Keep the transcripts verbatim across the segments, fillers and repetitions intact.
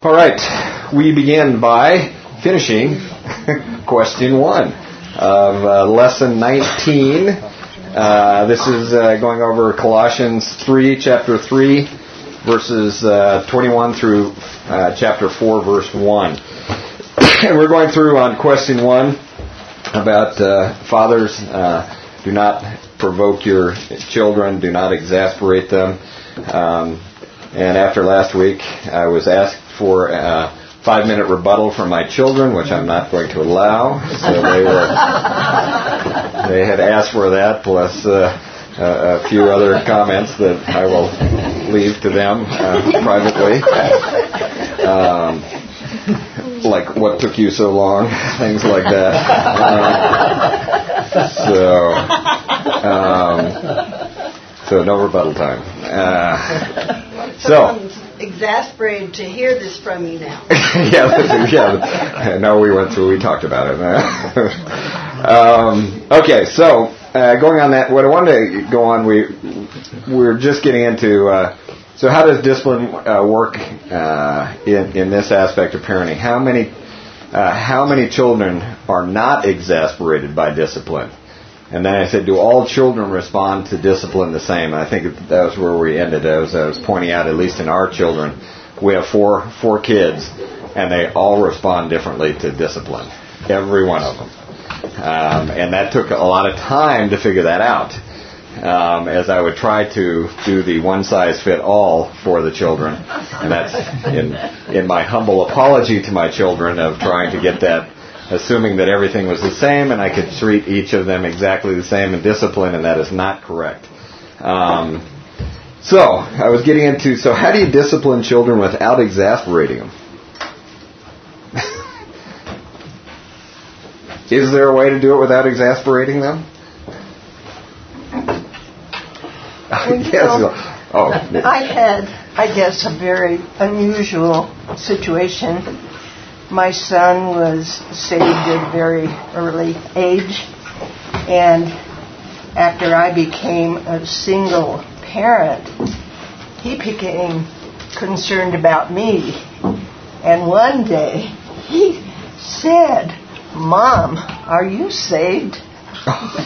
All right, we begin by finishing question one of uh, lesson nineteen. Uh, this is uh, going over Colossians three, chapter three, verses uh, twenty-one through uh, chapter four, verse one. And we're going through on question one about uh, fathers, uh, do not provoke your children, do not exasperate them. Um, and after last week, I was asked for a five-minute rebuttal from my children, which I'm not going to allow. So they were, they had asked for that, plus uh, a, a few other comments that I will leave to them uh, privately. Um, like, what took you so long? Things like that. Um, so, um, so no rebuttal time. Uh, so. Exasperated to hear this from you now. yeah, yeah. No, we went through. We talked about it. um, okay, so uh, going on that, what I wanted to go on, we we're just getting into. Uh, so, how does discipline uh, work uh, in in this aspect of parenting? How many uh, how many children are not exasperated by discipline? And then I said, do all children respond to discipline the same? And I think that was where we ended. As I was pointing out, at least in our children, we have four four kids, and they all respond differently to discipline. Every one of them. Um, and that took a lot of time to figure that out. Um, as I would try to do the one-size-fit-all for the children. And that's in, in my humble apology to my children of trying to get that, assuming that everything was the same and I could treat each of them exactly the same in discipline, and that is not correct. Um, so, I was getting into, so how do you discipline children without exasperating them? Is there a way to do it without exasperating them? Well, you yes. know, oh. I had, I guess, a very unusual situation. My son was saved at a very early age, and after I became a single parent, he became concerned about me. And one day, he said, "Mom, are you saved?" He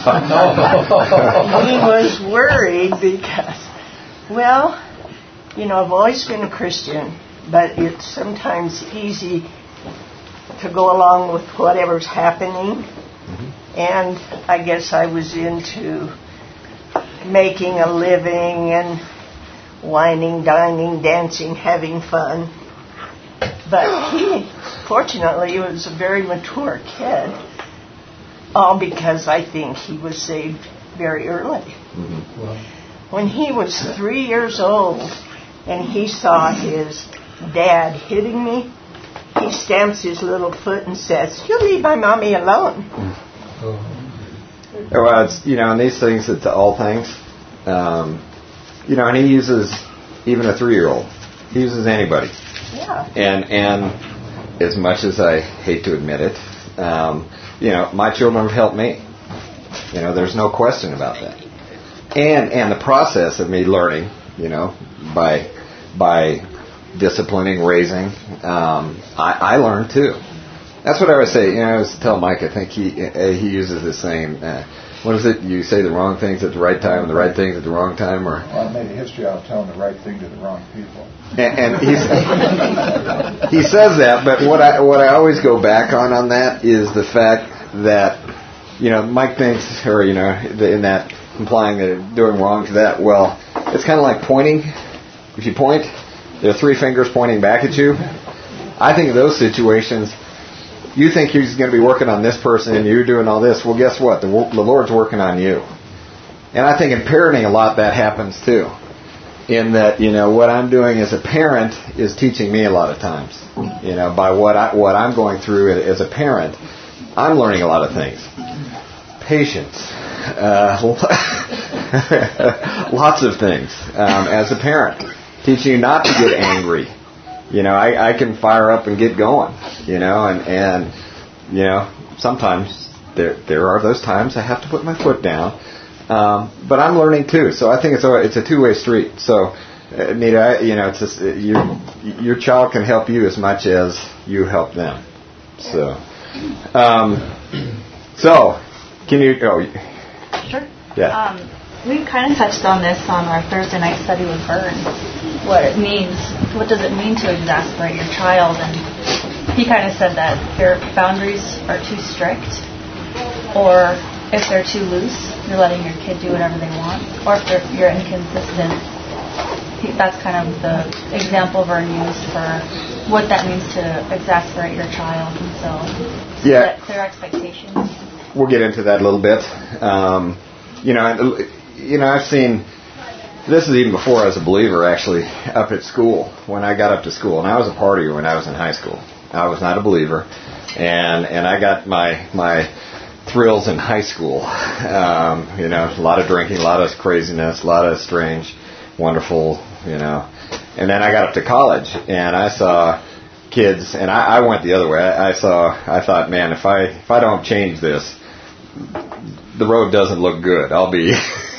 was worried because, well, you know, I've always been a Christian, but it's sometimes easy to go along with whatever's happening. Mm-hmm. And I guess I was into making a living and whining, dining, dancing, having fun. But he, fortunately, was a very mature kid, all because I think he was saved very early. Mm-hmm. Wow. When he was three years old and he saw his dad hitting me, he stamps his little foot and says, "You leave my mommy alone." Well, it's, you know, in these things, it's all things. Um, you know, and he uses even a three-year-old. He uses anybody. Yeah. And and as much as I hate to admit it, um, you know, my children have helped me. You know, there's no question about that. And and the process of me learning, you know, by by disciplining, raising, um, I, I learned too. That's what I would say. You know, I was telling Mike, I think he uh, he uses the same. Uh, what is it? You say the wrong things at the right time and the right things at the wrong time, or? Well, I made a history out of telling the right thing to the wrong people. And, and he's, he says that, but what I what I always go back on on that is the fact that, you know, Mike thinks, or you know, in that implying that they're doing wrong to that. Well, it's kind of like pointing. If you point, there are three fingers pointing back at you. I think in those situations, you think he's going to be working on this person and you're doing all this. Well, guess what? The, the Lord's working on you. And I think in parenting a lot that happens too. In that, you know, what I'm doing as a parent is teaching me a lot of times. You know, by what, I, what I'm going through as a parent, I'm learning a lot of things. Patience. Uh, lots of things um, as a parent. Teaching you not to get angry. You know, I, I can fire up and get going, you know, and, and you know, sometimes there there are those times I have to put my foot down. Um, but I'm learning too, so I think it's a, it's a two-way street. So Uh, Nita, I, you know, it's just, uh, your your child can help you as much as you help them. So, um, so can you? Oh, sure. Yeah. Um, we kind of touched on this on our Thursday night study with Vern. What it means, what does it mean to exasperate your child? And he kind of said that your boundaries are too strict, or if they're too loose, you're letting your kid do whatever they want, or if they're, you're inconsistent. He, that's kind of the example Vern used for what that means to exasperate your child, and so yeah. set clear expectations. We'll get into that a little bit. Um, you know, you know, I've seen. This is even before I was a believer, actually, up at school, when I got up to school. And I was a partier when I was in high school. I was not a believer. And and I got my my thrills in high school. Um, you know, a lot of drinking, a lot of craziness, a lot of strange, wonderful, you know. And then I got up to college, and I saw kids, and I, I went the other way. I, I saw, I thought, man, if I if I don't change this, the road doesn't look good. I'll be...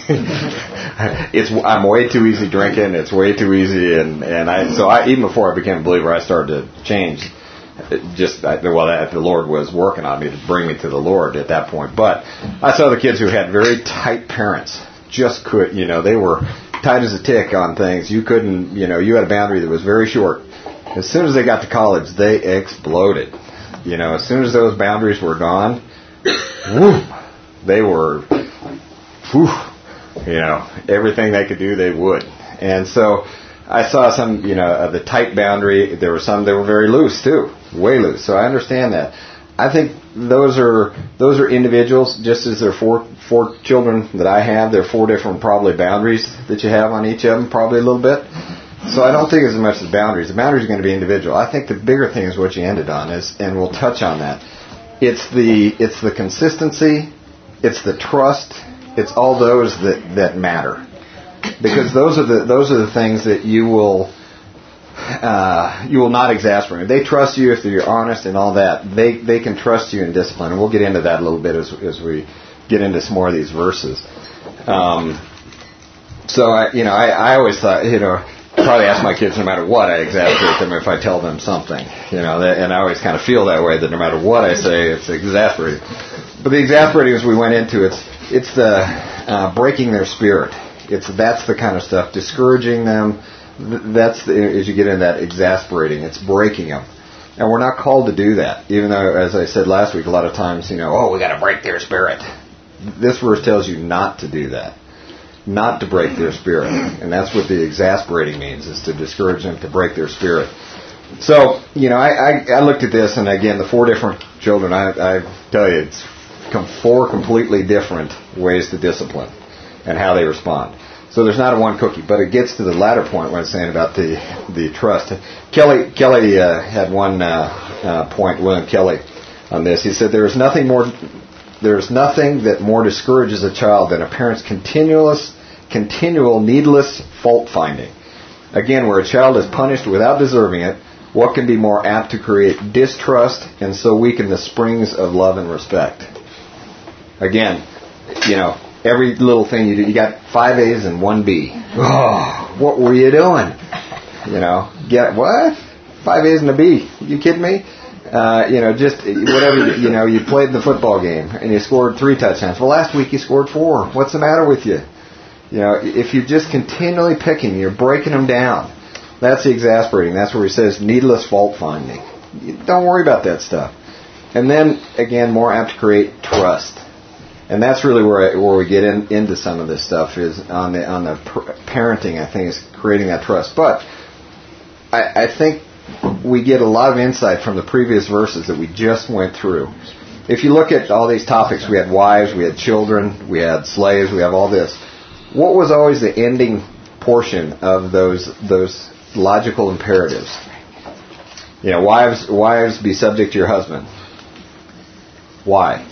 it's I'm way too easy drinking. It's way too easy, and and I so I even before I became a believer, I started to change. It just I, well, that the Lord was working on me to bring me to the Lord at that point. But I saw the kids who had very tight parents. Just could you know they were tight as a tick on things. You couldn't you know you had a boundary that was very short. As soon as they got to college, they exploded. You know, as soon as those boundaries were gone, whoop, they were. Whew, You know, everything they could do, they would. And so I saw some, you know, of the tight boundary. There were some that were very loose, too, way loose. So I understand that. I think those are those are individuals, just as there are four, four children that I have. There are four different probably boundaries that you have on each of them, probably a little bit. So I don't think as much as boundaries. The boundaries are going to be individual. I think the bigger thing is what you ended on, is, and we'll touch on that. It's the it's the consistency, it's the trust. It's all those that, that matter, because those are the those are the things that you will uh, you will not exasperate. If they trust you, if you're honest and all that, they they can trust you in discipline, and we'll get into that a little bit as as we get into some more of these verses. Um, so I you know I, I always thought you know probably ask my kids no matter what I exasperate them if I tell them something you know that, and I always kind of feel that way that no matter what I say it's exasperating. But the exasperating as we went into it's. It's the uh, breaking their spirit. It's that's the kind of stuff. Discouraging them. That's the, as you get into that exasperating. It's breaking them, and we're not called to do that. Even though, as I said last week, a lot of times, you know, oh, we got to break their spirit. This verse tells you not to do that, not to break their spirit, and that's what the exasperating means: is to discourage them, to break their spirit. So, you know, I, I, I looked at this, and again, the four different children. I, I tell you, it's four completely different ways to discipline and how they respond. So there's not a one cookie, but it gets to the latter point when it's saying about the the trust. Kelly Kelly uh, had one uh, uh, point, William Kelly, on this. He said there is nothing more there is nothing that more discourages a child than a parent's continuous continual needless fault finding. Again, where a child is punished without deserving it, what can be more apt to create distrust and so weaken the springs of love and respect? Again, you know, every little thing you do, you got five A's and one B. Oh, what were you doing? You know, get what? Five A's and a B. You kidding me? Uh, you know, just whatever, you know, you played the football game and you scored three touchdowns. Well, last week you scored four. What's the matter with you? You know, if you're just continually picking, you're breaking them down. That's the exasperating. That's where he says needless fault finding. Don't worry about that stuff. And then, again, more apt to create trust. And that's really where I, where we get in, into some of this stuff is on the on the parenting. I think is creating that trust. But I, I think we get a lot of insight from the previous verses that we just went through. If you look at all these topics, we had wives, we had children, we had slaves, we have all this. What was always the ending portion of those those logical imperatives? You know, wives wives be subject to your husband. Why?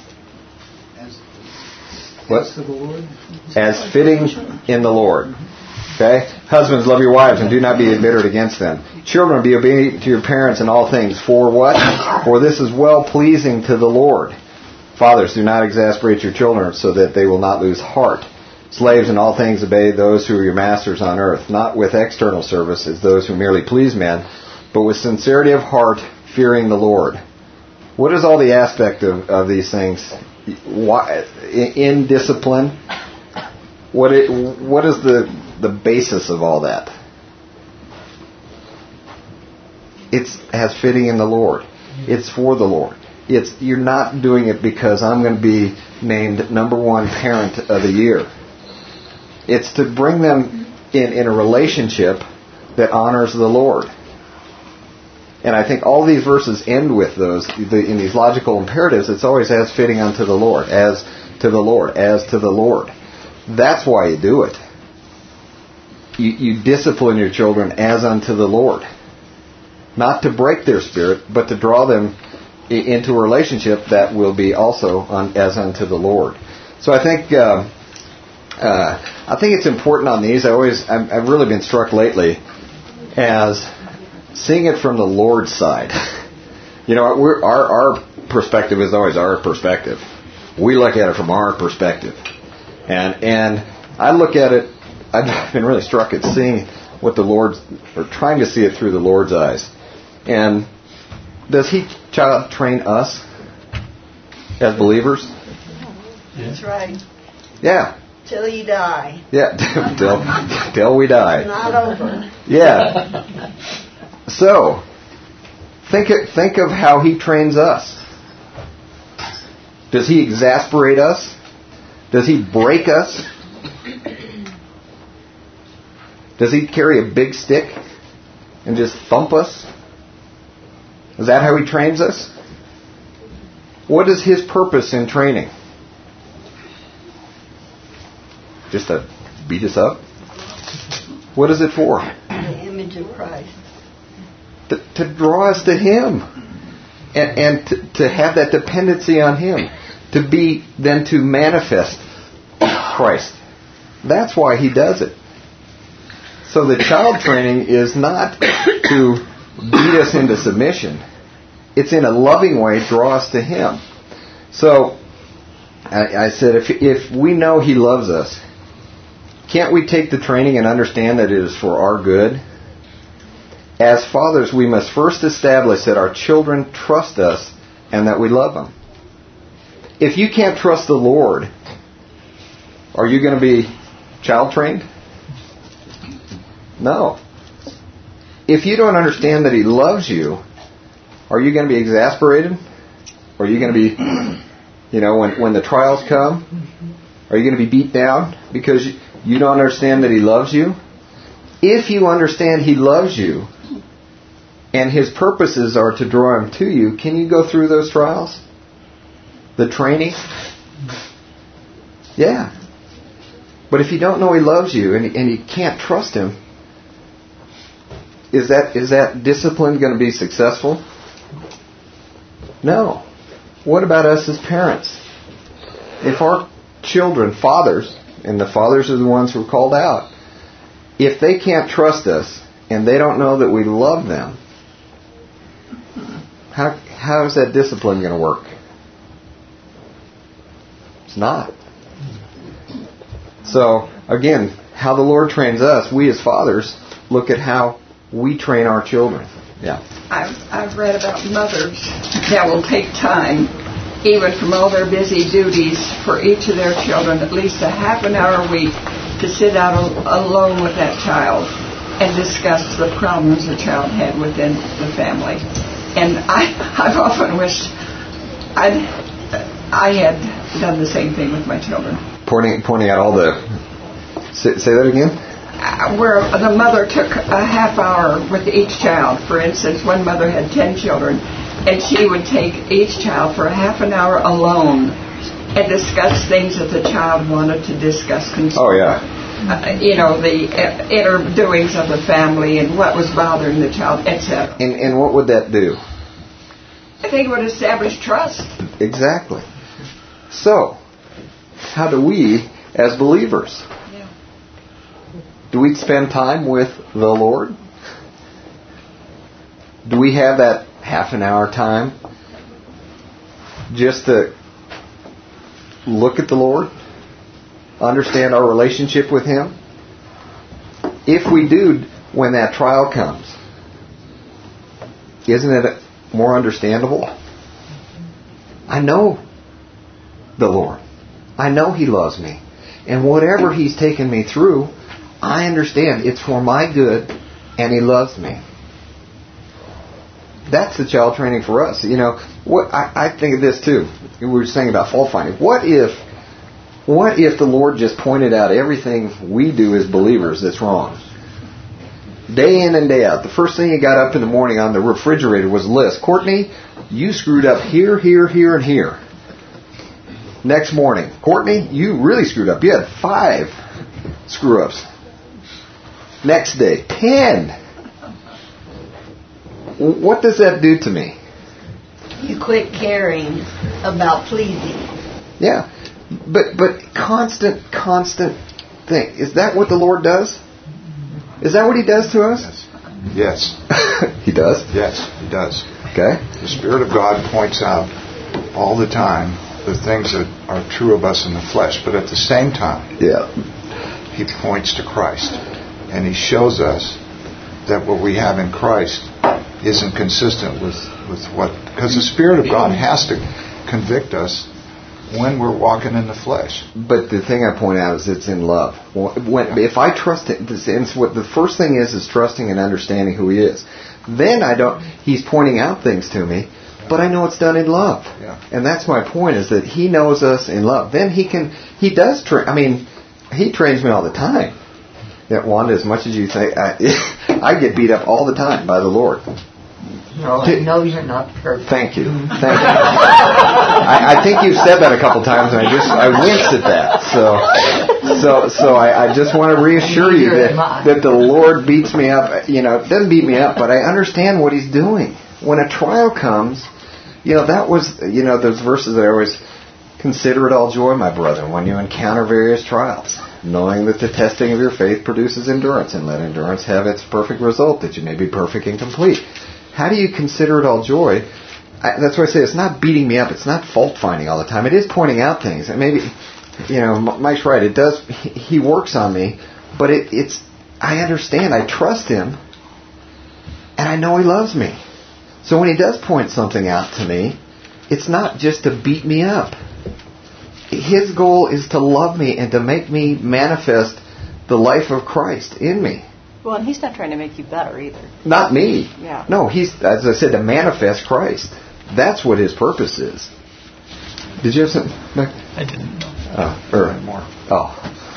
What? As fitting in the Lord. Okay? Husbands, love your wives and do not be embittered against them. Children, be obedient to your parents in all things. For what? For this is well pleasing to the Lord. Fathers, do not exasperate your children so that they will not lose heart. Slaves, in all things obey those who are your masters on earth, not with external service as those who merely please men, but with sincerity of heart, fearing the Lord. What is all the aspect of, of these things? Why, in discipline, what it, what is the the basis of all that? It's as fitting in the Lord. It's for the Lord. It's you're not doing it because I'm going to be named number one parent of the year. It's to bring them in, in a relationship that honors the Lord. And I think all these verses end with those, the, in these logical imperatives, it's always as fitting unto the Lord, as to the Lord, as to the Lord. That's why you do it. You, you discipline your children as unto the Lord. Not to break their spirit, but to draw them into a relationship that will be also on, as unto the Lord. So I think uh, uh, I think it's important on these. I always I've, I've really been struck lately as seeing it from the Lord's side. You know, we're, our our perspective is always our perspective. We look at it from our perspective, and and I look at it. I've been really struck at seeing what the Lord's, or trying to see it through the Lord's eyes. And does He child train us as believers? That's right. Yeah. Till you die. Yeah, till, till we die. It's not over. Yeah. So, think of, think of how He trains us. Does He exasperate us? Does He break us? Does He carry a big stick and just thump us? Is that how He trains us? What is His purpose in training? Just to beat us up? What is it for? The image of Christ. To, to draw us to Him. And, and to, to have that dependency on Him. To be, then to manifest Christ. That's why He does it. So the child training is not to beat us into submission. It's in a loving way draw us to Him. So I, I said, if if we know He loves us, can't we take the training and understand that it is for our good? As fathers, we must first establish that our children trust us and that we love them. If you can't trust the Lord, are you going to be child trained? No. If you don't understand that He loves you, are you going to be exasperated? Are you going to be, you know, when, when the trials come, are you going to be beat down because you, you don't understand that He loves you? If you understand He loves you and His purposes are to draw Him to you, can you go through those trials? The training? Yeah. But if you don't know He loves you and, and you can't trust Him, Is that is that discipline going to be successful? No. What about us as parents? If our children, fathers, and the fathers are the ones who are called out, if they can't trust us and they don't know that we love them, how how is that discipline going to work? It's not. So, again, how the Lord trains us, we as fathers look at how we train our children. Yeah. I've, I've read about mothers that will take time, even from all their busy duties, for each of their children, at least a half an hour a week, to sit out al- alone with that child and discuss the problems the child had within the family. And I, I've often wished I'd, I had done the same thing with my children. Pointing, pointing out all the... Say, say that again? Where the mother took a half hour with each child. For instance, one mother had ten children, and she would take each child for a half an hour alone and discuss things that the child wanted to discuss. Oh, yeah. Uh, you know, the uh, inner doings of the family and what was bothering the child, et cetera. And, and what would that do? I think it would establish trust. Exactly. So, how do we, as believers... Do we spend time with the Lord? Do we have that half an hour time just to look at the Lord? understand our relationship with Him? If we do, when that trial comes, isn't it more understandable? I know the Lord. I know He loves me. And whatever He's taken me through, I understand it's for my good and He loves me. That's the child training for us. You know, what I, I think of this too. We were saying about fault finding. What if, what if the Lord just pointed out everything we do as believers that's wrong? Day in and day out. The first thing He got up in the morning on the refrigerator was a list. Courtney, you screwed up here, here, here, and here. Next morning, Courtney, you really screwed up. You had five screw-ups. Next day, ten. What does that do to me? You quit caring about pleasing. Yeah. But but constant, constant thing. Is that what the Lord does? Is that what He does to us? Yes. He does? Yes, He does. Okay. The Spirit of God points out all the time the things that are true of us in the flesh, but at the same time, yeah, He points to Christ. And He shows us that what we have in Christ isn't consistent with, with what... Because the Spirit of God has to convict us when we're walking in the flesh. But the thing I point out is it's in love. When, if I trust it, and what the first thing is is trusting and understanding who He is. Then I don't... He's pointing out things to me, but I know it's done in love. Yeah. And that's my point, is that He knows us in love. Then He can... He does train... I mean, He trains me all the time. Yeah, Wanda, as much as you say... I, I get beat up all the time by the Lord. No, I know you're not perfect. Thank you. Thank you. I, I think you've said that a couple times, and I just I wince at that. So, so, so I, I just want to reassure you that that the Lord beats me up. You know, doesn't beat me up, but I understand what He's doing. When a trial comes, you know, that was, you know, those verses that I always consider it all joy, my brethren, when you encounter various trials, knowing that the testing of your faith produces endurance, and let endurance have its perfect result, that you may be perfect and complete. How do you consider it all joy? I, that's why I say it's not beating me up. It's not fault finding all the time. It is pointing out things. And maybe, you know, Mike's right. It does. He, he works on me, but it, it's. I understand. I trust Him, and I know He loves me. So when He does point something out to me, it's not just to beat me up. His goal is to love me and to make me manifest the life of Christ in me. Well, and He's not trying to make you better either. Not me. Yeah. No, He's, as I said, to manifest Christ. That's what His purpose is. Did you have something? I didn't know. Oh, or more. Oh.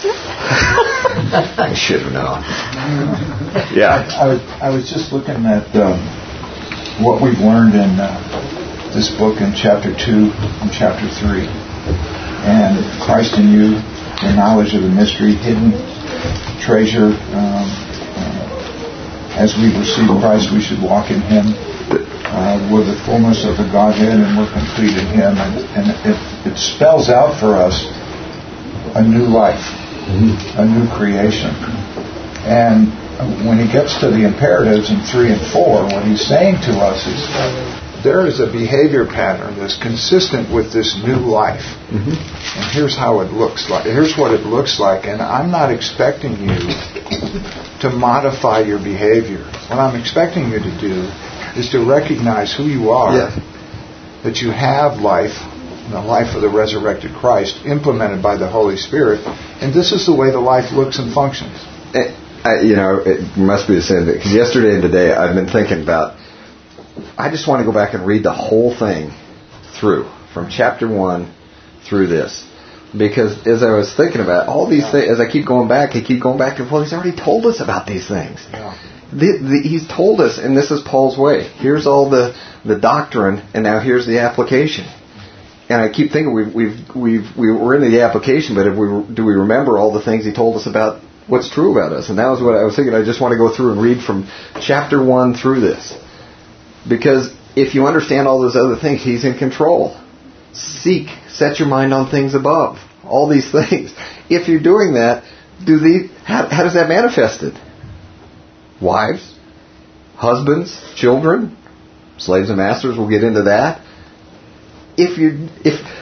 I should have known. Yeah. I, I, was, I was just looking at um, what we've learned in uh, this book in chapter two and chapter three. And Christ in you, the knowledge of the mystery, hidden treasure. Um, As we receive Christ, we should walk in Him uh, with the fullness of the Godhead, and we're complete in Him. And, and it, it spells out for us a new life, a new creation. And when He gets to the imperatives in three and four, what He's saying to us is there is a behavior pattern that's consistent with this new life. Mm-hmm. And here's how it looks like. Here's what it looks like. And I'm not expecting you to modify your behavior. What I'm expecting you to do is to recognize who you are, yeah. that you have life, the life of the resurrected Christ, implemented by the Holy Spirit, and this is the way the life looks and functions. It, I, you know, it must be the same, because yesterday and today I've been thinking about, I just want to go back and read the whole thing through, from chapter one through this. Because as I was thinking about it, all these yeah. things, as I keep going back, I keep going back to, well, He's already told us about these things. Yeah. The, the, he's told us, and this is Paul's way. Here's all the, the doctrine, and now here's the application. And I keep thinking we've we've we've we we're into the application, but if we do we remember all the things He told us about what's true about us? And that was what I was thinking. I just want to go through and read from chapter one through this, because if you understand all those other things, He's in control. Seek, set your mind on things above. All these things. If you're doing that, do these? How, how does that manifest it? Wives, husbands, children, slaves and masters. We'll get into that. If you, if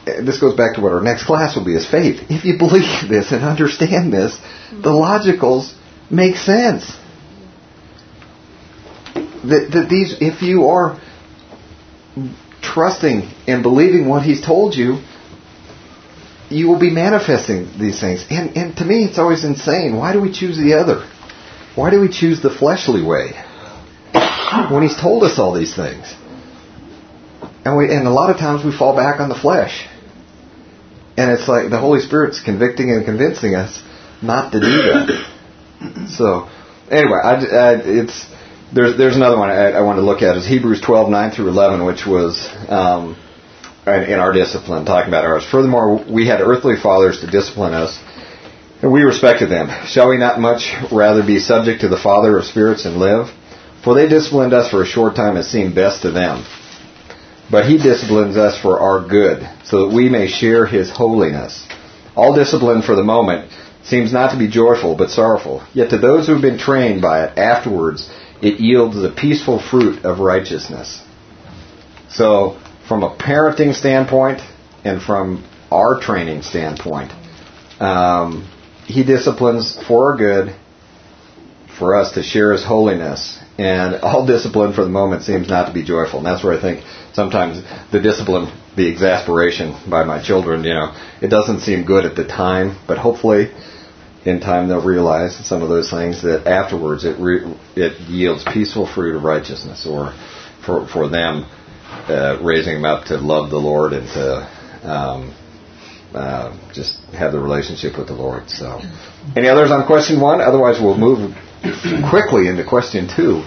this goes back to what our next class will be, is faith. If you believe this and understand this, the logicals make sense. That, that these, if you are trusting and believing what He's told you, you will be manifesting these things. And, and to me, it's always insane. Why do we choose the other? Why do we choose the fleshly way when He's told us all these things? And we, and a lot of times we fall back on the flesh. And it's like the Holy Spirit's convicting and convincing us not to do that. So, anyway, I, I, it's there's there's another one I, I want to look at is Hebrews twelve nine through eleven, which was um, in, in our discipline, talking about ours. Furthermore, we had earthly fathers to discipline us, and we respected them. Shall we not much rather be subject to the Father of spirits and live? For they disciplined us for a short time as seemed best to them. But He disciplines us for our good, so that we may share His holiness. All discipline for the moment seems not to be joyful, but sorrowful. Yet to those who have been trained by it, afterwards it yields the peaceful fruit of righteousness. So, from a parenting standpoint, and from our training standpoint, um, He disciplines for our good, for us to share His holiness. And all discipline for the moment seems not to be joyful. And that's where I think sometimes the discipline, the exasperation by my children, you know, it doesn't seem good at the time, but hopefully in time they'll realize some of those things that afterwards it re- it yields peaceful fruit of righteousness, or for for them uh, raising them up to love the Lord and to um, uh, just have the relationship with the Lord. So, any others on question one? Otherwise, we'll move quickly into question two.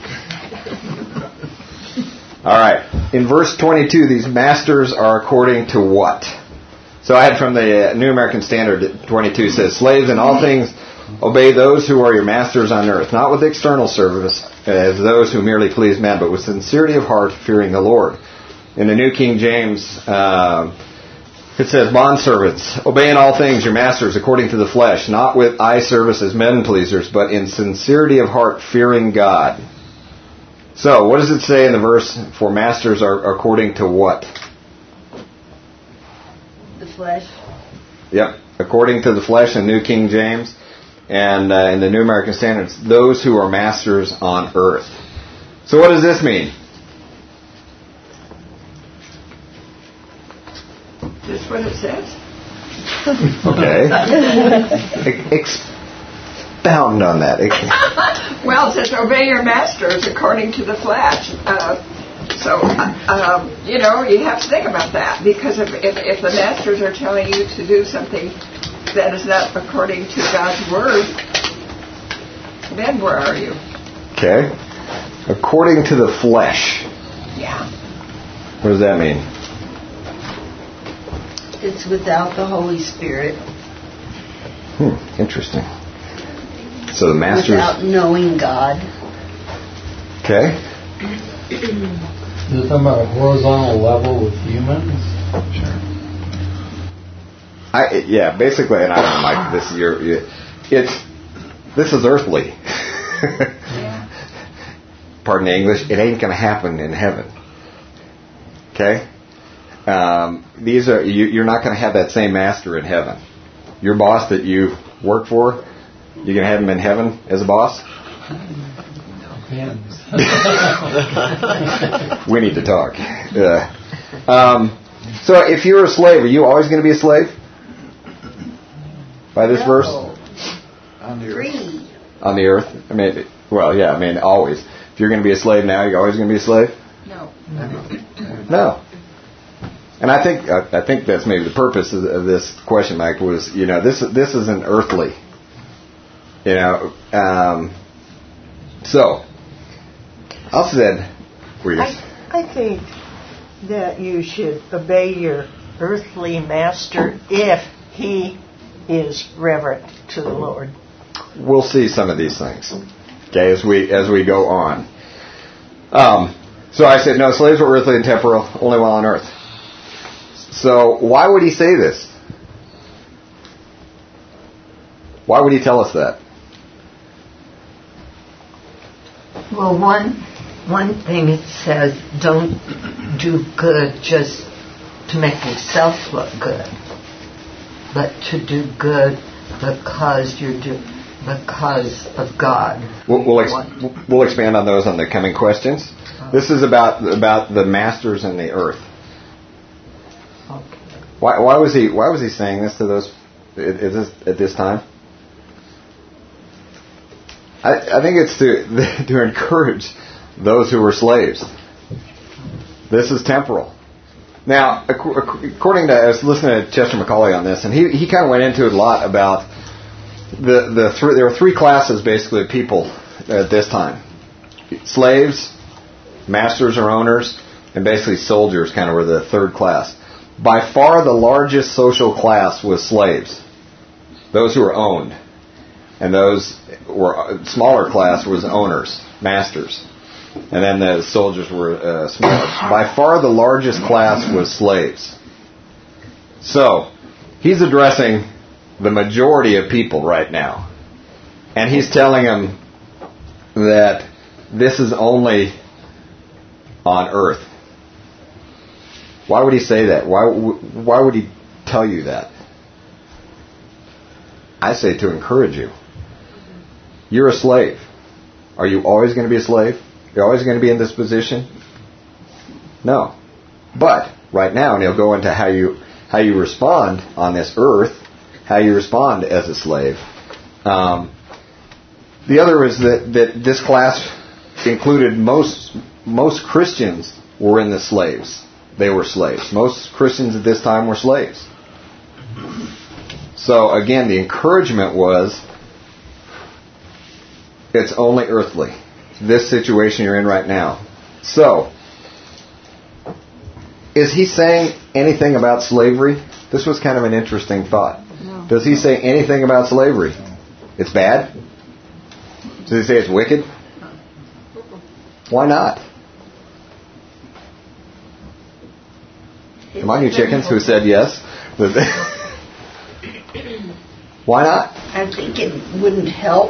All right. In verse twenty-two, these masters are according to what? So I had from the New American Standard, twenty-two says, slaves in all things obey those who are your masters on earth, not with external service as those who merely please men, but with sincerity of heart, fearing the Lord. In the New King James, uh, it says, bondservants, obey in all things your masters according to the flesh, not with eye service as men pleasers, but in sincerity of heart, fearing God. So, what does it say in the verse, for masters are according to what? The flesh. Yep, according to the flesh in New King James, and uh, in the New American Standard, those who are masters on earth. So what does this mean? Is this what it says? Okay. Expound on that. Well, it says obey your masters according to the flesh. Uh, so, uh, um, you know, you have to think about that, because if, if, if the masters are telling you to do something that is not according to God's word, then where are you? Okay. According to the flesh. Yeah. What does that mean? It's without the Holy Spirit. Hmm, interesting. So the masters... Without knowing God. Okay. Is it talking about a horizontal level with humans? Sure. I, yeah, basically, and I don't know, Mike, this is your... You, it's... This is earthly. Yeah. Pardon the English. It ain't going to happen in heaven. Okay? Um, these are you, you're not going to have that same master in heaven. Your boss that you work for, you're going to have him in heaven as a boss? We need to talk. Yeah. Um, so if you're a slave, are you always going to be a slave? By this No. verse? On the earth. Free. On the earth? I mean, well, yeah, I mean, always. If you're going to be a slave now, you're always going to be a slave? No. No. And I think I, I think that's maybe the purpose of, of this question, Mike, was, you know, this this isn't earthly. You know, um, so, I'll said, I, I think that you should obey your earthly master if he is reverent to the Lord. We'll see some of these things, okay, as we as we go on. Um, so I said, no, slaves were earthly and temporal, only while on earth. So why would he say this? Why would he tell us that? Well, one one thing it says, don't do good just to make yourself look good, but to do good because you're do because of God. We'll, we'll, ex- we'll expand on those on the coming questions. This is about about the masters in the earth. Okay. Why, why was he Why was he saying this to those at this, at this time? I, I think it's to to encourage those who were slaves. This is temporal. Now, according to, I was listening to Chester McCauley on this, and he he kind of went into it a lot about the the three. There were three classes basically of people at this time: slaves, masters or owners, and basically soldiers. Kind of were the third class. By far, the largest social class was slaves, those who were owned, and those were smaller class was owners, masters. And then the soldiers were uh, smaller. By far the largest class was slaves. So, he's addressing the majority of people right now. And he's telling them that this is only on earth. Why would he say that? Why, why would he tell you that? I say to encourage you. You're a slave. Are you always going to be a slave? You're always going to be in this position? No. But right now, and he'll go into how you how you respond on this earth, how you respond as a slave. Um, the other is that, that this class included most most Christians were in the slaves. They were slaves. Most Christians at this time were slaves. So again, the encouragement was, it's only earthly. This situation you're in right now. So, is he saying anything about slavery? This was kind of an interesting thought. No. Does he say anything about slavery? It's bad? Does he say it's wicked? Why not? Come on, you chickens who said yes. Why not? I think it wouldn't help.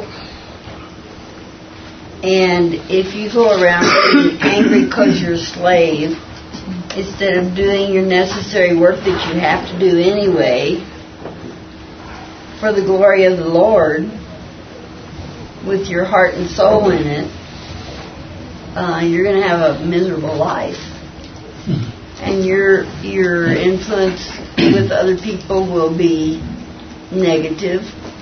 And if you go around being angry because you're a slave, instead of doing your necessary work that you have to do anyway, for the glory of the Lord, with your heart and soul in it, uh, you're going to have a miserable life. And your your influence with other people will be negative.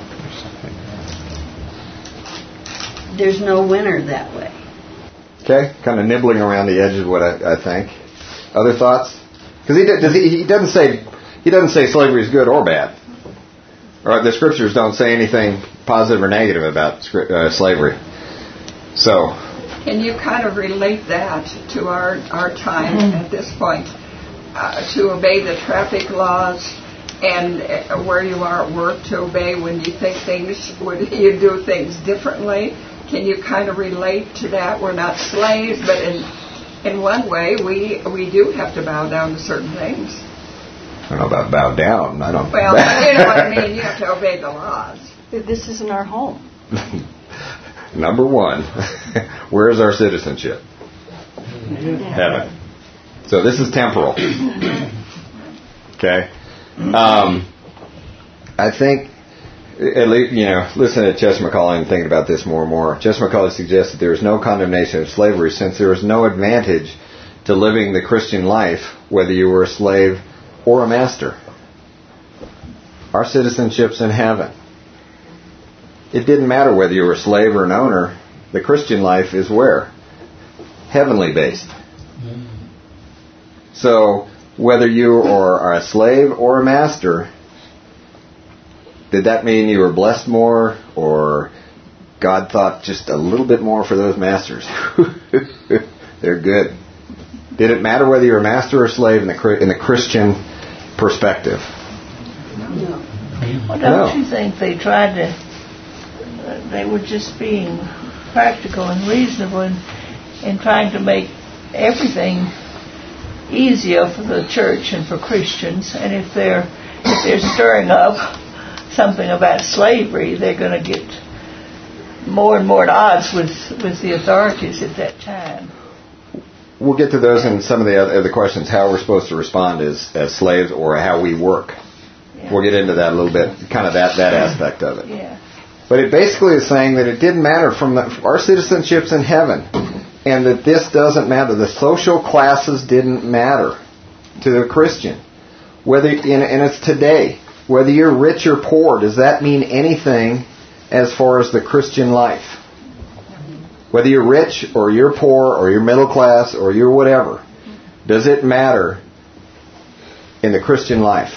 There's no winner that way. Okay, kind of nibbling around the edge of what I, I think. Other thoughts? Because he, does he, he doesn't say he doesn't say slavery is good or bad. Or the scriptures don't say anything positive or negative about uh, slavery. So, can you kind of relate that to our our time mm-hmm. at this point? Uh, to obey the traffic laws, and uh, where you are at work, to obey when you think things, when you do things differently. Can you kind of relate to that? We're not slaves, but in in one way, we we do have to bow down to certain things. I don't know about bow down. I don't. Well, you know what I mean. You have to obey the laws. This isn't our home. Number one, where is our citizenship? Heaven. So this is temporal. Okay. Um, I think, at least, you know, listening to Chester McCauley and thinking about this more and more, Chester McCauley suggests that there is no condemnation of slavery since there is no advantage to living the Christian life whether you were a slave or a master. Our citizenship's in heaven. It didn't matter whether you were a slave or an owner. The Christian life is where? Heavenly based. So, whether you are a slave or a master, did that mean you were blessed more, or God thought just a little bit more for those masters? They're good. Did it matter whether you're a master or a slave in the in the Christian perspective? No. Well, don't no. you think they tried to? Uh, they were just being practical and reasonable in, in trying to make everything easier for the church and for Christians. And if they're if they're stirring up something about slavery, they're going to get more and more at odds with with the authorities at that time. we'll get to those in some of the other the questions, how we're supposed to respond as, as slaves or how we work. Yeah. We'll get into that a little bit, kind of that, that aspect of it. Yeah. But it basically is saying that it didn't matter from the, our citizenship's in heaven, and that this doesn't matter. The social classes didn't matter to the Christian. Whether and it's today, whether you're rich or poor, does that mean anything as far as the Christian life? Whether you're rich or you're poor or you're middle class or you're whatever, does it matter in the Christian life?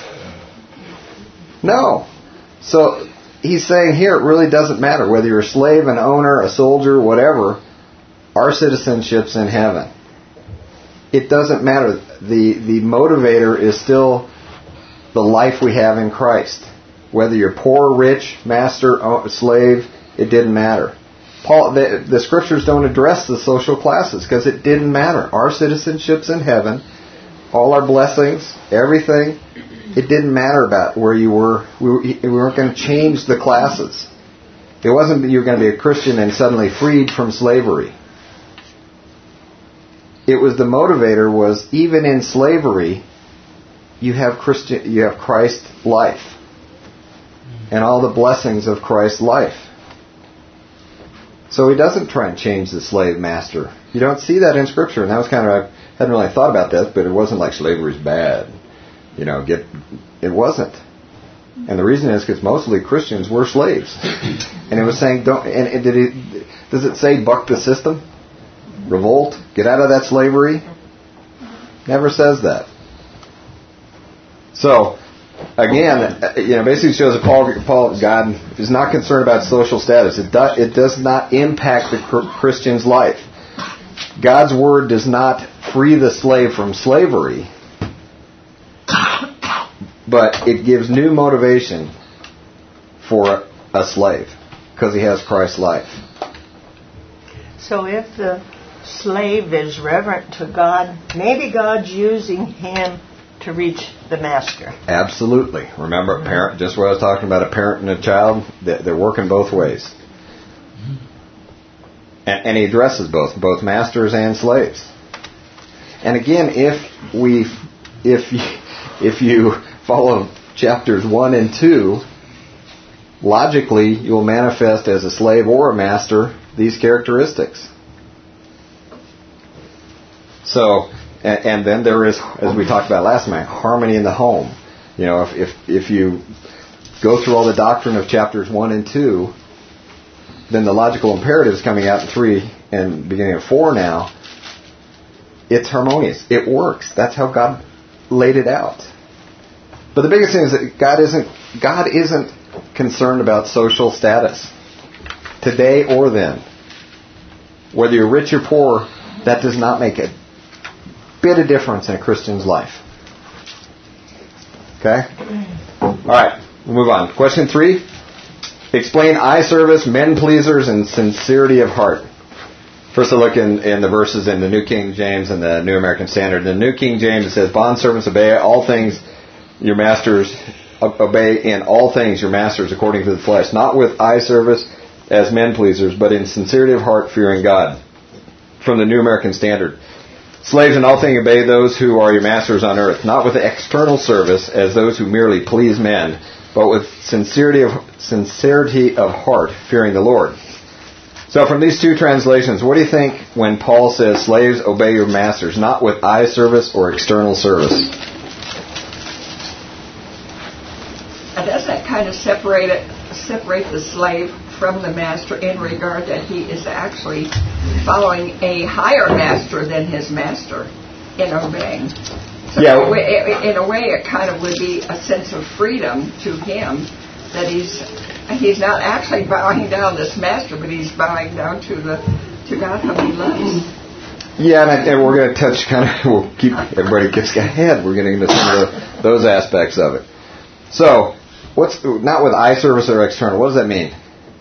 No. So he's saying here it really doesn't matter whether you're a slave, an owner, a soldier, whatever. Our citizenship's in heaven. It doesn't matter. The the motivator is still the life we have in Christ. Whether you're poor, rich, master, slave, it didn't matter. Paul, the, the scriptures don't address the social classes because it didn't matter. Our citizenship's in heaven. All our blessings, everything, it didn't matter about where you were. We, were, we weren't going to change the classes. It wasn't that you were going to be a Christian and suddenly freed from slavery. It was the motivator was even in slavery, you have Christian, you have Christ's life and all the blessings of Christ's life. So he doesn't try and change the slave master. You don't see that in Scripture, and that was kind of I hadn't really thought about this, but it wasn't like slavery's bad. You know, get it wasn't, and the reason is because mostly Christians were slaves, and it was saying don't. And, and did it? Does it say buck the system? Revolt, get out of that slavery? Never says that. So, again, you know, basically shows that Paul, Paul, God is not concerned about social status. It, do, it does not impact the Christian's life. God's word does not free the slave from slavery, but it gives new motivation for a slave because he has Christ's life. So if the slave is reverent to God, maybe God's using him to reach the master. Absolutely. Remember, a parent, just what I was talking about, a parent and a child, they're working both ways. And, and he addresses both, both masters and slaves. And again, if we, if you, if you follow chapters one and two, logically you will manifest as a slave or a master these characteristics. So, and, and then there is, as we talked about last night, harmony in the home. You know, if, if if you go through all the doctrine of chapters one and two, then the logical imperatives coming out in three and beginning of four now, it's harmonious. It works. That's how God laid it out. But the biggest thing is that God isn't God isn't concerned about social status today or then. Whether you're rich or poor, that does not make a bit of difference in a Christian's life. Okay? All right, we'll move on. Question three. Explain eye service, men pleasers, and sincerity of heart. First, a look in, in the verses in the New King James and the New American Standard. In the New King James, it says, "Bondservants, obey all things your masters, obey in all things your masters according to the flesh, not with eye service as men pleasers, but in sincerity of heart, fearing God." From the New American Standard. "Slaves, in all things obey those who are your masters on earth, not with external service as those who merely please men, but with sincerity of sincerity of heart, fearing the Lord." So from these two translations, what do you think when Paul says, "Slaves, obey your masters, not with eye service or external service"? Doesn't that kind of separate it, separate the slave from the master in regard that he is actually following a higher master than his master in obeying? So yeah. in a, way, in a way, it kind of would be a sense of freedom to him that he's he's not actually bowing down this master, but he's bowing down to the to God whom he loves. Yeah, and, I, and we're going to touch kind of we'll keep everybody gets ahead. We're getting into some of the, those aspects of it. So, what's not with eye service or external? What does that mean?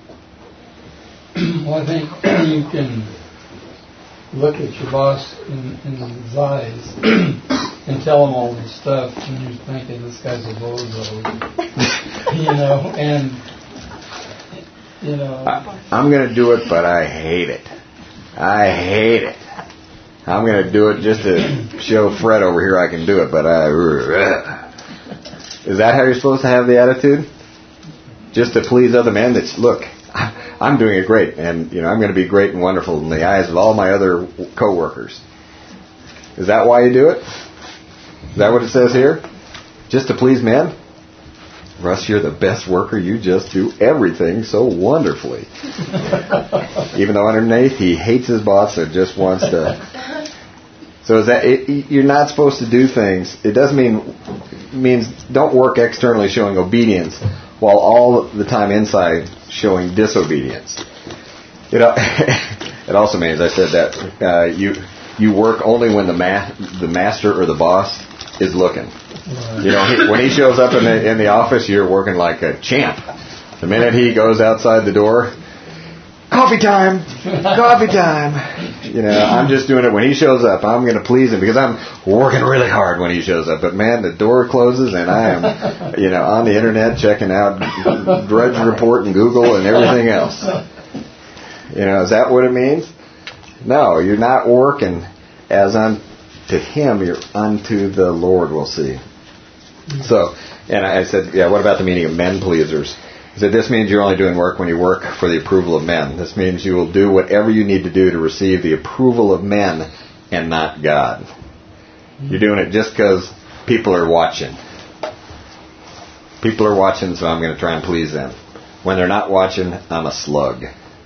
Well, I think you can look at your boss in, in his eyes and tell him all this stuff, and you're thinking, this guy's a bozo. You know, and, you know. I, I'm going to do it, but I hate it. I hate it. I'm going to do it just to show Fred over here I can do it, but I... Is that how you're supposed to have the attitude? Just to please other men? That's, look, I'm doing it great, and you know I'm going to be great and wonderful in the eyes of all my other co-workers. Is that why you do it? Is that what it says here? Just to please men? Russ, you're the best worker. You just do everything so wonderfully. Even though underneath he hates his boss or just wants to. So is that it, you're not supposed to do things. It doesn't mean it means don't work externally showing obedience while all the time inside showing disobedience. It it also means I said that uh, you you work only when the ma- the master or the boss is looking. You know, he, when he shows up in the in the office, you're working like a champ. The minute he goes outside the door, coffee time, coffee time. You know, I'm just doing it when he shows up. I'm going to please him because I'm working really hard when he shows up. But man, the door closes and I am, you know, on the internet checking out Drudge Report and Google and everything else. You know, is that what it means? No, you're not working as unto him. You're unto the Lord. We'll see. So, and I said, yeah, what about the meaning of men pleasers? He said, this means you're only doing work when you work for the approval of men. This means you will do whatever you need to do to receive the approval of men and not God. You're doing it just because people are watching. People are watching, so I'm going to try and please them. When they're not watching, I'm a slug.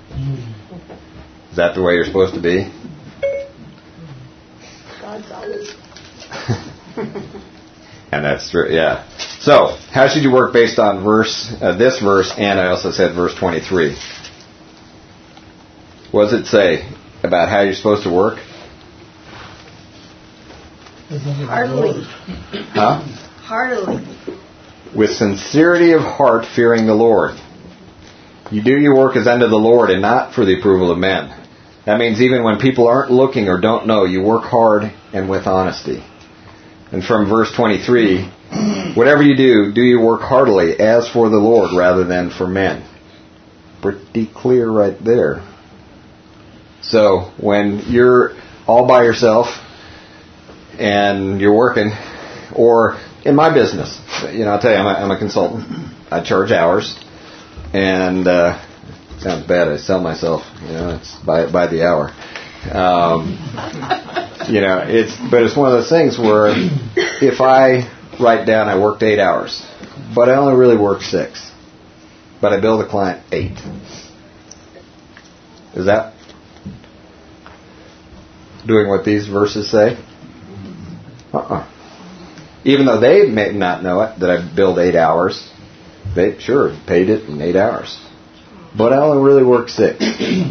Is that the way you're supposed to be? God's always. And that's true, yeah. So, how should you work based on verse uh, this verse, and I also said verse twenty-three. What does it say about how you're supposed to work? Heartily. Huh? Heartily. With sincerity of heart, fearing the Lord. You do your work as unto the Lord and not for the approval of men. That means even when people aren't looking or don't know, you work hard and with honesty. And from verse twenty-three, whatever you do, do your work heartily as for the Lord rather than for men. Pretty clear right there. So when you're all by yourself and you're working, or in my business, you know, I'll tell you, I'm a, I'm a consultant. I charge hours, and uh, it sounds bad. I sell myself. You know, it's by by the hour. Um, you know, it's but it's one of those things where if I write down I worked eight hours, but I only really worked six, but I bill the client eight. Is that doing what these verses say? Uh-uh. Even though they may not know it, that I billed eight hours, they sure paid it in eight hours, but I only really worked six.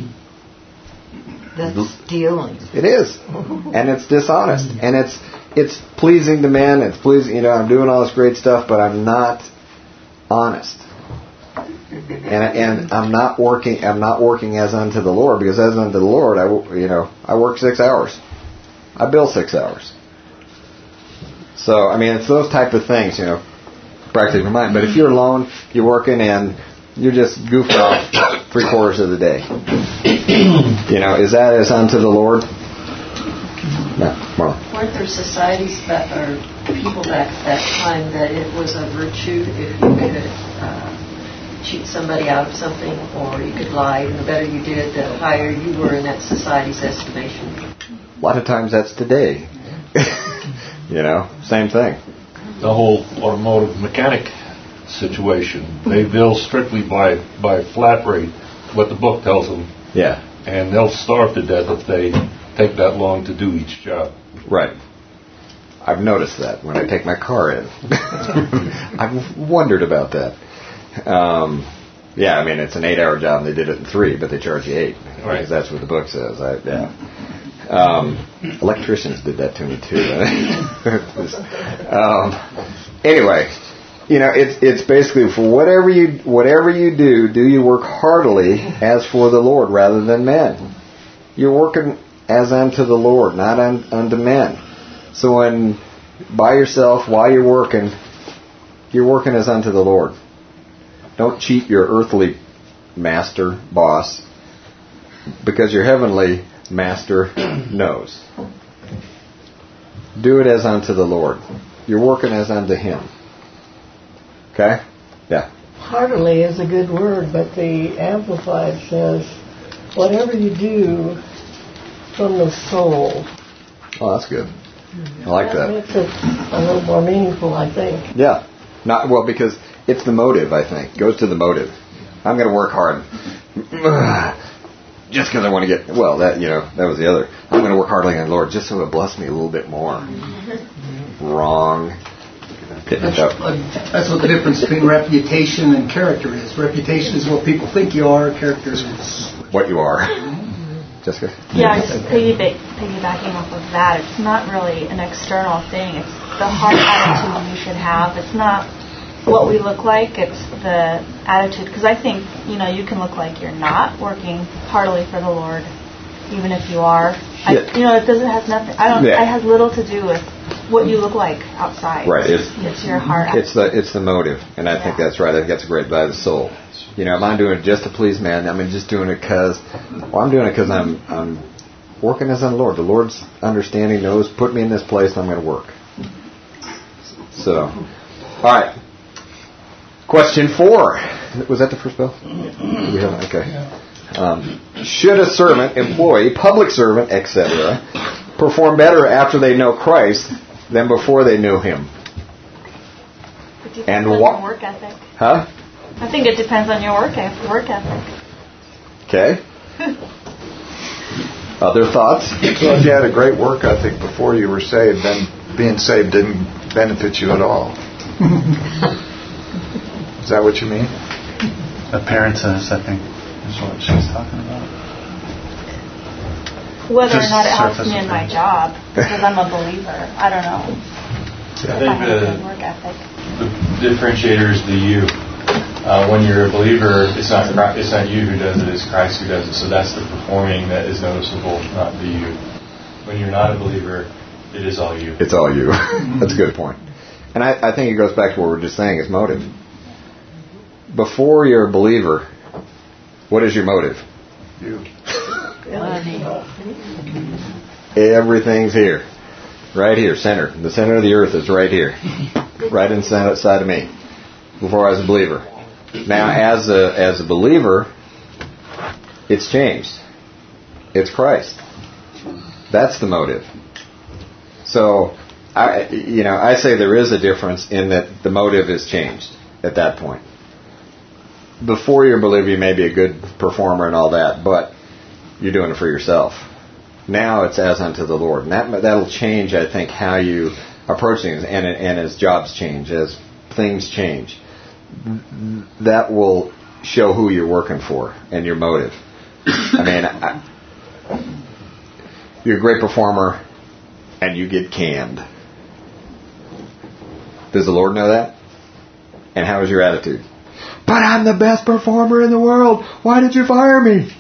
That's stealing. It is, and it's dishonest, and it's it's pleasing to men. It's pleasing, you know. I'm doing all this great stuff, but I'm not honest, and and I'm not working. I'm not working as unto the Lord, because as unto the Lord, I you know I work six hours, I bill six hours. So I mean, it's those type of things, you know, practically for mine. But if you're alone, you're working, and you're just goofing off three quarters of the day. You know, is that as unto the Lord? No, Marlon. Weren't there societies that, or people back at that time, that it was a virtue if you could uh, cheat somebody out of something, or you could lie, and the better you did, the higher you were in that society's estimation? A lot of times that's today. You know, same thing. The whole automotive mechanic situation, they bill strictly by by flat rate, what the book tells them. Yeah. And they'll starve to death if they take that long to do each job. Right. I've noticed that when I take my car in. I've wondered about that. Um, yeah, I mean, it's an eight-hour job, and they did it in three, but they charge you eight. Right. Because that's what the book says. I, yeah. Um, electricians did that to me, too. um, anyway, you know, it's it's basically for whatever you whatever you do, do you work heartily as for the Lord rather than men. You're working as unto the Lord, not un, unto men. So when by yourself while you're working, you're working as unto the Lord. Don't cheat your earthly master, boss, because your heavenly master knows. Do it as unto the Lord. You're working as unto Him. Okay? Yeah. Heartily is a good word, but the Amplified says, whatever you do from the soul. Oh, that's good. I like that. That makes it a little more meaningful, I think. Yeah. Not well, because it's the motive, I think. It goes to the motive. I'm going to work hard. Just because I want to get, well, that, you know, that was the other. I'm going to work hardly on the Lord just so He'll bless me a little bit more. Wrong. That's, that's what the difference between reputation and character is. Reputation is what people think you are. Character is what you are. Jessica? Yeah, just piggyback, piggybacking off of that. It's not really an external thing. It's the heart attitude you should have. It's not what we look like. It's the attitude. Because I think, you know, you can look like you're not working heartily for the Lord, even if you are. I, yeah. You know, it doesn't have nothing. I don't. Yeah. It has little to do with what you look like outside. Right. It's, it's your heart. It's the it's the motive, and I yeah. think that's right. I think that's great by the soul. You know, am I doing it just to please man? I mean, just doing it because, well, I'm doing it because I'm I'm working as on the Lord. The Lord's understanding knows, put me in this place, and I'm going to work. So, all right. Question four. Was that the first bill? We have okay. Um, should a servant, employee, public servant, et cetera, perform better after they know Christ than before they knew Him? It depends and on what? Your work ethic. Huh? I think it depends on your work work ethic. Okay. Other thoughts? So if you had a great work ethic before you were saved, then being saved didn't benefit you at all. Is that what you mean? Appearances, I think, is what she's talking about. Whether Just or not it helps me in my appearance. job, because I'm a believer. I don't know. I if think I have a the, good work ethic. the differentiator is the you. Uh, when you're a believer, it's not it's not you who does it, it's Christ who does it. So that's the performing that is noticeable, not the you. When you're not a believer, it is all you. It's all you. That's a good point. And I, I think it goes back to what we were just saying, is motive. Before you're a believer, what is your motive? You. Everything's here. Right here, center. The center of the earth is right here. Right inside of me. Before I was a believer. Now, as a as a believer, it's changed. It's Christ. That's the motive. So, I you know, I say there is a difference in that the motive is changed at that point. Before you're a believer, you may be a good performer and all that, but you're doing it for yourself. Now it's as unto the Lord. And that, that'll change, I think, how you approach things. And, and as jobs change, as things change, that will show who you're working for and your motive. I mean, I, you're a great performer and you get canned. Does the Lord know that? And how is your attitude? But I'm the best performer in the world. Why did you fire me?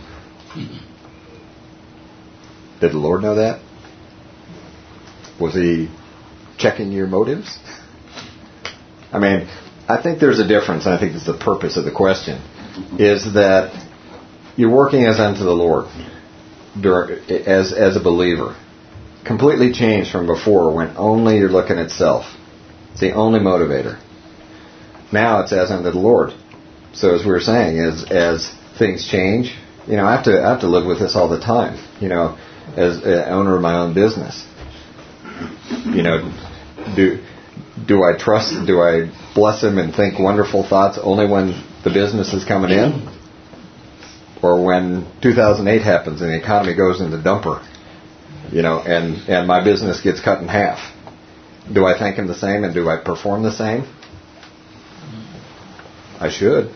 Did the Lord know that? Was He checking your motives? I mean, I think there's a difference, and I think that's the purpose of the question, is that you're working as unto the Lord as, as a believer. Completely changed from before when only you're looking at self. It's the only motivator. Now it's as unto the Lord. So as we were saying, as as things change, you know, I have to I have to live with this all the time. You know, as an owner of my own business, you know, do do I trust? Do I bless Him and think wonderful thoughts only when the business is coming in, or when two thousand eight happens and the economy goes into dumper, you know, and and my business gets cut in half? Do I thank Him the same, and do I perform the same? I should.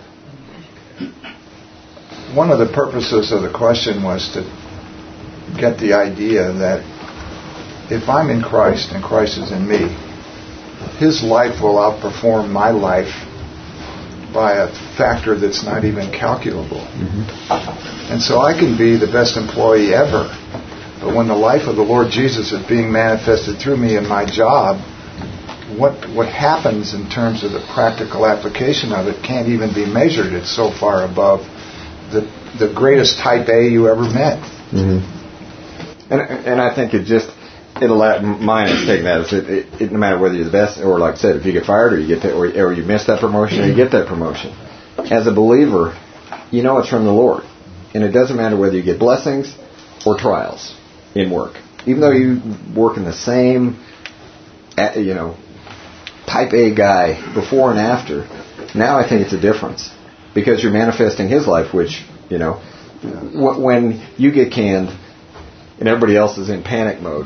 One of the purposes of the question was to get the idea that if I'm in Christ and Christ is in me, His life will outperform my life by a factor that's not even calculable. Mm-hmm. And so I can be the best employee ever, but when the life of the Lord Jesus is being manifested through me in my job, what what happens in terms of the practical application of it can't even be measured. It's so far above the the greatest type A you ever met. Mm-hmm. And and I think it just it'll let mine is taking that. It, it, it, no matter whether you're the best, or like I said, if you get fired, or you get that, or, or you miss that promotion, or you get that promotion. As a believer, you know it's from the Lord, and it doesn't matter whether you get blessings or trials in work. Even though you work in the same, you know, type A guy before and after, now I think it's a difference because you're manifesting His life, which, you know, when you get canned and everybody else is in panic mode,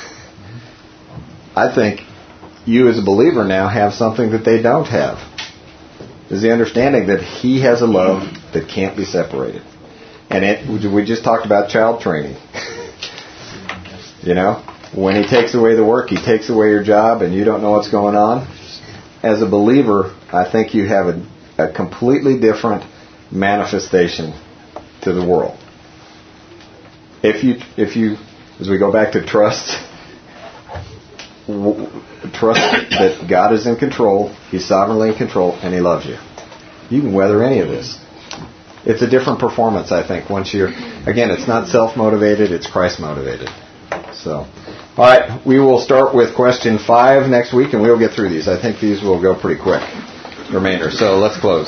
I think you as a believer now have something that they don't have. Is the understanding that He has a love that can't be separated. And it, we just talked about child training. You know, when He takes away the work, He takes away your job, and you don't know what's going on. As a believer, I think you have a, a completely different manifestation to the world. If you, if you, as we go back to trust, w- trust that God is in control, He's sovereignly in control, and He loves you. You can weather any of this. It's a different performance, I think. Once you're, again, it's not self-motivated; it's Christ-motivated. So, all right, we will start with question five next week, and we'll get through these. I think these will go pretty quick. Remainder. So let's close.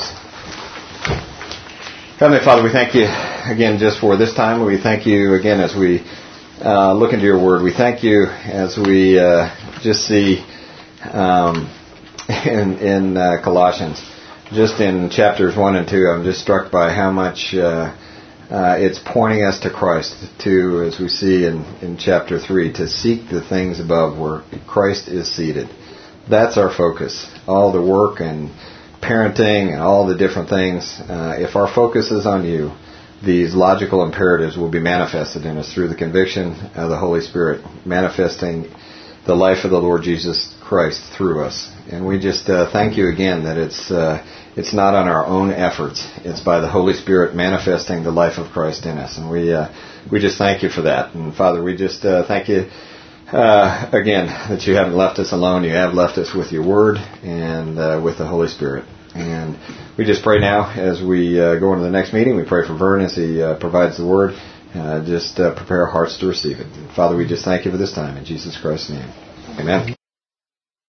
Heavenly Father, we thank you again just for this time. We thank you again as we uh, look into your word. We thank you as we uh, just see um, in, in uh, Colossians, just in chapters one and two, I'm just struck by how much uh, uh, it's pointing us to Christ, to, as we see in, in chapter three, to seek the things above where Christ is seated. That's our focus. All the work and parenting and all the different things, uh, if our focus is on you, these logical imperatives will be manifested in us through the conviction of the Holy Spirit, manifesting the life of the Lord Jesus Christ through us. And we just uh, thank you again that it's uh, it's not on our own efforts. It's by the Holy Spirit manifesting the life of Christ in us. And we uh, we just thank you for that. And Father, we just uh, thank you uh, again that you haven't left us alone. You have left us with your word and uh, with the Holy Spirit. And we just pray now as we uh, go into the next meeting. We pray for Vern as he uh, provides the word. Uh, just uh, prepare our hearts to receive it. And Father, we just thank you for this time. In Jesus Christ's name. Amen.